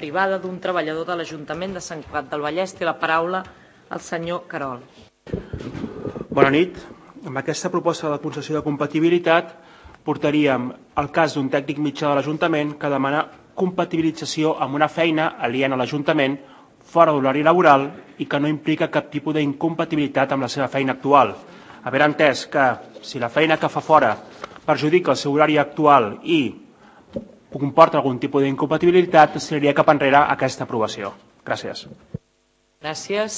privada d'un treballador de l'Ajuntament de Sant Cugat del Vallès. Té la paraula el senyor Querol. Bona nit. Amb aquesta proposta de concessió de compatibilitat portaríem el cas d'un tècnic mitjà de l'Ajuntament que demana compatibilització amb una feina aliena a l'Ajuntament fora d'horari laboral i que no implica cap tipus d'incompatibilitat amb la seva feina actual. Haver entès que si la feina que fa fora perjudica el seu horari actual i comporta algun tipus d'incompatibilitat, seria cap enrere aquesta aprovació. Gràcies. Gràcies.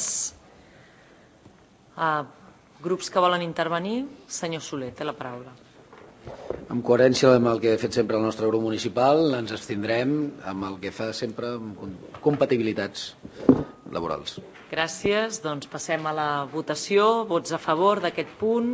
Grups que volen intervenir? Senyor Soler, té la paraula. En coherència amb el que ha fet sempre el nostre grup municipal, ens abstindrem amb el que fa sempre amb compatibilitats laborals. Gràcies. Doncs passem a la votació. Vots a favor d'aquest punt.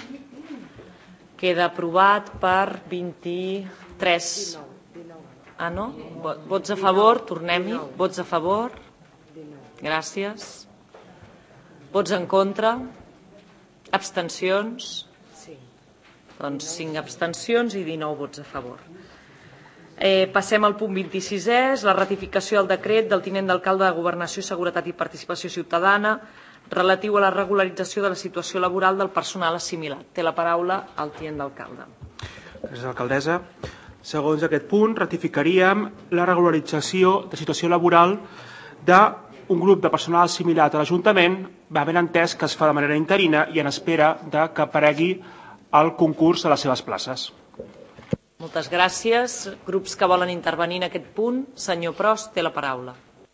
Queda aprovat per 23... Ah, no? Vots a favor? Tornem-hi. Vots a favor? Gràcies. Vots en contra? Abstencions? Doncs 5 abstencions i 19 vots a favor. Passem al punt 26è, la ratificació del decret del tinent d'alcalde de Governació, Seguretat i Participació Ciutadana relatiu a la regularització de la situació laboral del personal assimilat. Té la paraula el tinent d'alcalde. Gràcies, alcaldessa. Segons aquest punt, ratificaríem la regularització de situació laboral d'un grup de personal assimilat a l'Ajuntament, ben entès que es fa de manera interina i en espera que aparegui el concurs a les seves places. Moltes gràcies. Grups que volen intervenir en aquest punt? Senyor Prost, té la paraula.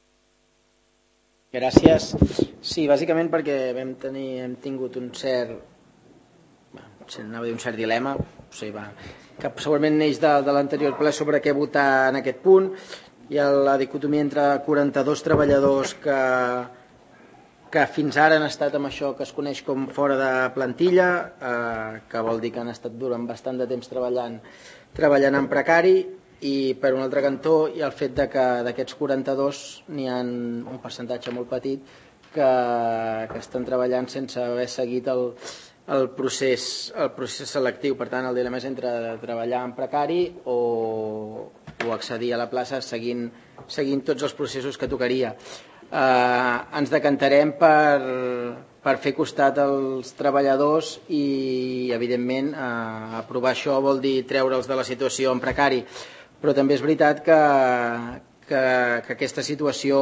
Gràcies. Sí, bàsicament perquè hem tingut un cert dilema, que segurament neix de l'anterior ple sobre què votar en aquest punt. Hi ha la dicotomia entre 42 treballadors que fins ara han estat amb això que es coneix com fora de plantilla, que vol dir que han estat durant bastant de temps treballant en precari, i per un altre cantó hi ha el fet que d'aquests 42 n'hi ha un percentatge molt petit que estan treballant sense haver seguit el procés selectiu. Per tant, el dilema és entre treballar en precari o accedir a la plaça seguint tots els processos que tocaria. Ens decantarem per fer costat als treballadors i, evidentment, aprovar això vol dir treure'ls de la situació en precari. Però també és veritat que aquesta situació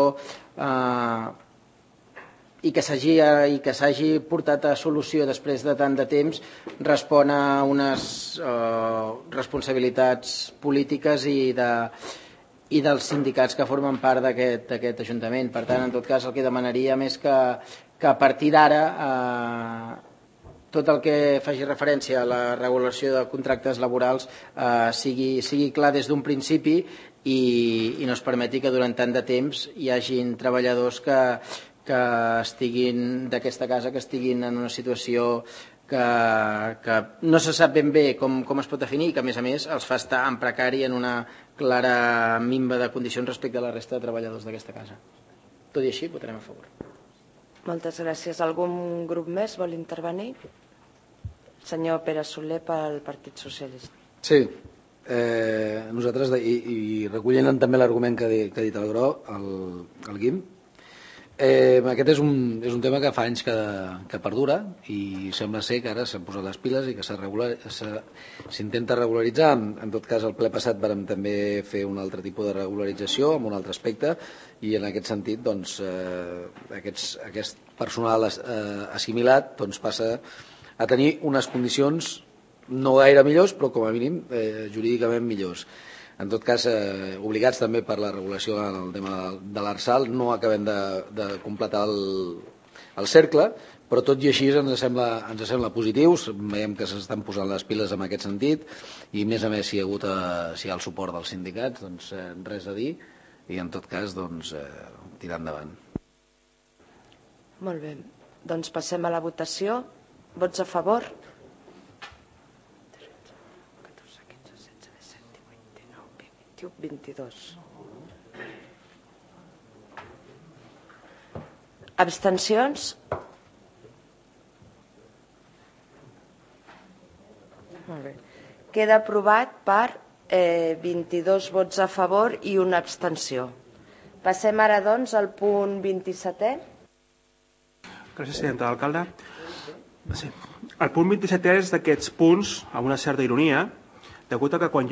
i que s'hagi portat a solució després de tant de temps respon a unes responsabilitats polítiques i dels sindicats que formen part d'aquest Ajuntament. Per tant, en tot cas, el que demanaríem és que a partir d'ara tot el que faci referència a la regulació de contractes laborals sigui clar des d'un principi i no es permeti que durant tant de temps hi hagin treballadors que estiguin d'aquesta casa, que estiguin en una situació que no se sap ben bé com es pot definir i que, a més, els fa estar en precari en una clara minva de condicions respecte a la resta de treballadors d'aquesta casa. Tot i així, votarem a favor. Moltes gràcies. Algun grup més vol intervenir? Senyor Pere Soler, pel Partit Socialista. Sí. Nosaltres, i recollint també l'argument que ha dit el Gro, el Guim, aquest és un tema que fa anys que perdura i sembla ser que ara s'han posat les piles i que s'intenta regularitzar. En tot cas, el ple passat vam també fer un altre tipus de regularització amb un altre aspecte i en aquest sentit aquest personal assimilat passa a tenir unes condicions no gaire millors però com a mínim jurídicament millors. En tot cas, obligats també per la regulació del tema de l'ARSAL, no acabem de completar el cercle, però tot i així ens sembla positius, veiem que s'estan posant les piles en aquest sentit i a més si hi ha el suport dels sindicats, doncs res a dir i en tot cas tirar endavant. Molt bé, doncs passem a la votació. Vots a favor? 22. Abstencions? Molt bé. Queda aprovat per 22 vots a favor i una abstenció. Passem ara, doncs, al punt 27è. Gràcies, senyora alcalde. Sí. El punt 27è és d'aquests punts, amb una certa ironia, degut a que quan